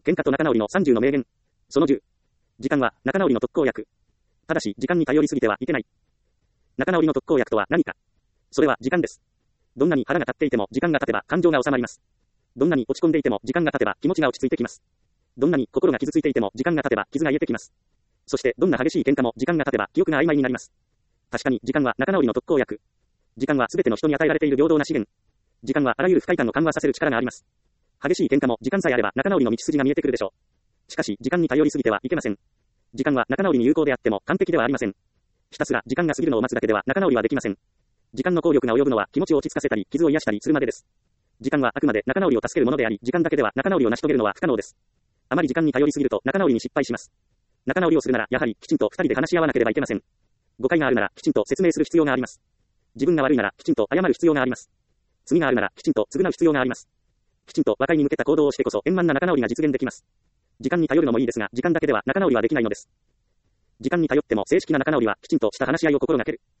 喧嘩と仲直りの30の名言。その10。時間は仲直りの特効薬。ただし、時間に頼りすぎてはいけない。仲直りの特効薬とは何か。それは時間です。どんなに腹が立っていても時間が経てば感情が収まります。どんなに落ち込んでいても時間が経てば気持ちが落ち着いてきます。どんなに心が傷ついていても時間が経てば傷が癒えてきます。そしてどんな激しい喧嘩も時間が経てば記憶が曖昧になります。確かに時間は仲直りの特効薬。時間はすべての人に与えられている平等な資源。時間はあらゆる不快感を緩和させる力があります。激しい喧嘩も時間さえあれば仲直りの道筋が見えてくるでしょう。しかし時間に頼りすぎてはいけません。時間は仲直りに有効であっても完璧ではありません。ひたすら時間が過ぎるのを待つだけでは仲直りはできません。時間の効力が及ぶのは気持ちを落ち着かせたり傷を癒したりするまでです。時間はあくまで仲直りを助けるものであり、時間だけでは仲直りを成し遂げるのは不可能です。あまり時間に頼りすぎると仲直りに失敗します。仲直りをするならやはりきちんと二人で話し合わなければいけません。誤解があるならきちんと説明する必要があります。自分が悪いならきちんと謝る必要があります。罪があるならきちんと償う必要があります。きちんと和解に向けた行動をしてこそ円満な仲直りが実現できます。時間に頼るのもいいですが、時間だけでは仲直りはできないのです。時間に頼っても正式な仲直りはきちんとした話し合いを心がける。